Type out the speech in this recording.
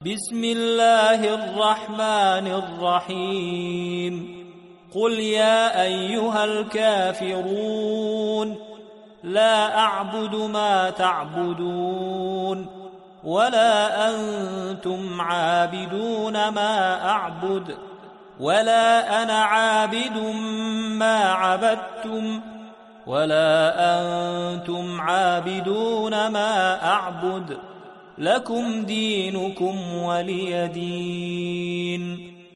بسم الله الرحمن الرحيم قل يا أيها الكافرون لا أعبد ما تعبدون ولا أنتم عابدون ما أعبد ولا أنا عابد ما عبدتم ولا أنتم عابدون ما أعبد لكم دينكم ولي دين.